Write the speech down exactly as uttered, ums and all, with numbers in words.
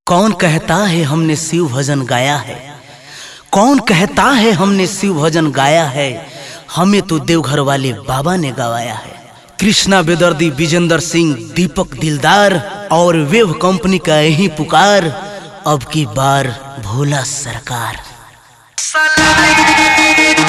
कौन कहता है हमने शिव भजन गाया है, कौन कहता है हमने शिव भजन गाया है, हमें तो देवघर वाले बाबा ने गवाया है। कृष्णा बेदर्दी, विजेंद्र सिंह, दीपक दिलदार और वेव कंपनी का यही पुकार, अब की बार भोला सरकार।